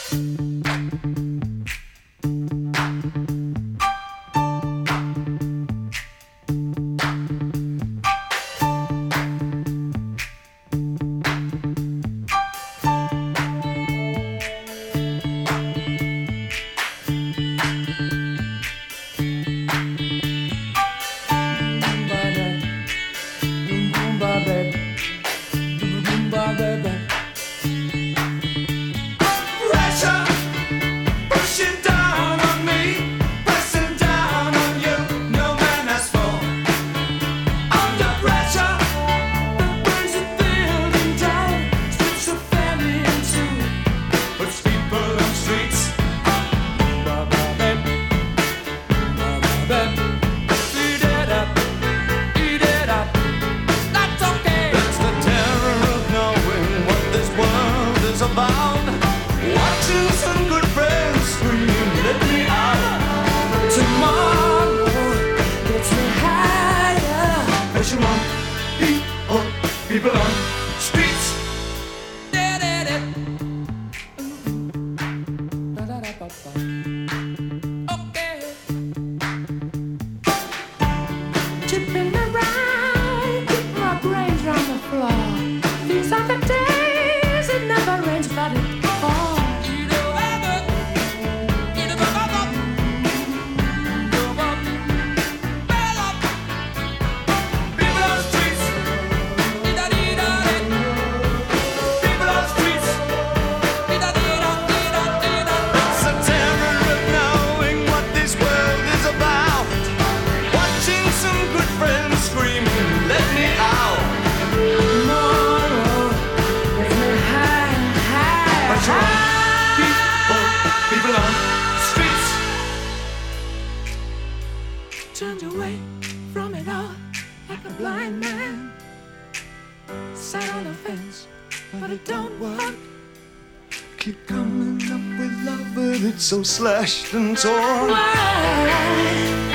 People on streets. Okay. Chipping around, keep my brains on the floor. These are the days it never rains, but it falls. Turned away from it all like a blind man. Sat on the fence, but it don't work. Keep coming up with love, but it's so slashed and torn. Why?